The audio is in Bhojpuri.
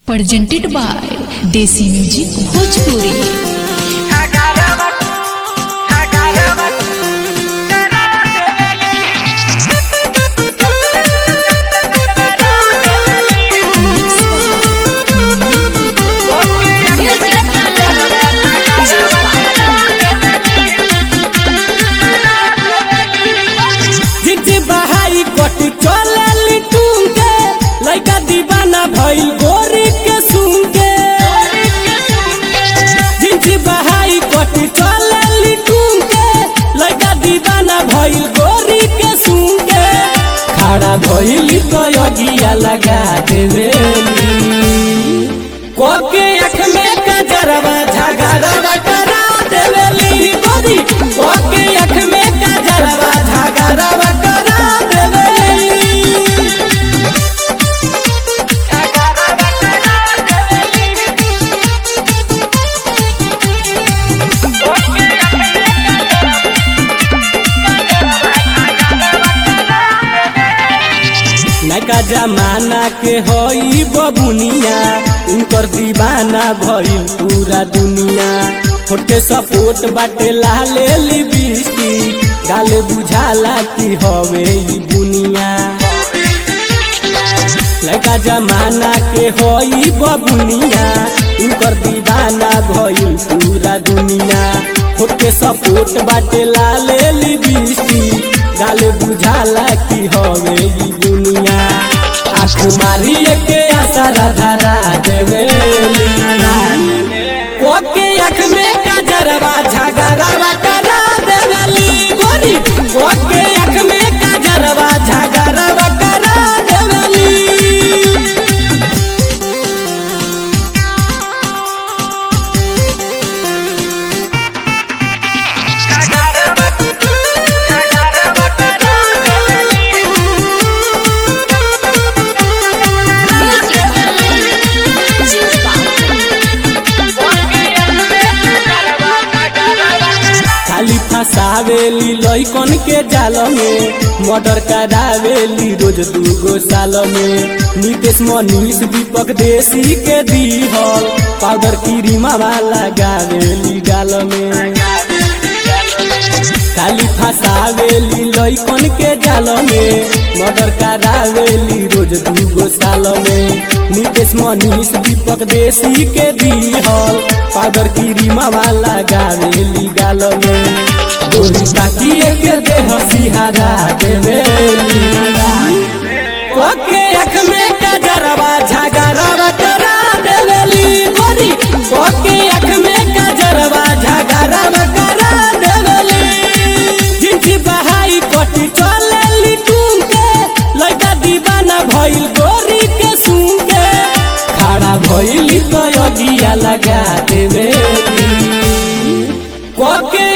presented by Desi Music Bhojpuri. भइल गोरी के सुन के जिंची बहाई कटी चलली टून के लड़का दीवाना भइल गोरी के सुन के खड़ा भइली तो अगिया लगा देवेली कोके आँख में कजरवा झगड़वा करा देवेली गोरी कोके आँख में कजरवा झगड़वा करा देवेली। नका जमाना के होई बबुनिया उनकर दीवाना भइल पूरा दुनिया फोटे सपोर्ट बाटे लाले लिबिस्टी गाले बुझाला की हवे ई बुनिया लका जमाना के होई बबुनिया उनकर दीवाना भइल पूरा दुनिया फोटे सपोर्ट बाटे लाले लिबिस्टी गाले बुझाला की हवे ई दुनिया आँख मारी के आसरा धरा देवेली ओके आँख में कजरवा झगड़वा करा देवेली गोरी ओके आँख में कजरवा झगड़वा करा देवेली। फसावेली लइकन के जाल में मर्डर करावेली रोज 2 साल में नीतीश मनीष दीपक देसी के दीहल पाउडर क्रीमा वाला गावेली गाल में खाली फसावेली लइकन के जाल में मर्डर करावेली रोज 2 साल में नीतीश मनीष दीपक देसी के दीहल पाउडर क्रीमा वाला गावेली गाल में गोरी ताकिए के देह सिहारा देवेली ओके आँख में कजरवा झगड़वा करा देवेली गोरी ओके आँख में कजरवा झगड़वा करा देवेली जिंची बहाई कटी चलली टून के लड़का दीवाना भइल गोरी के सुन के खड़ा भइली तो अगिया लगा देवेली ओके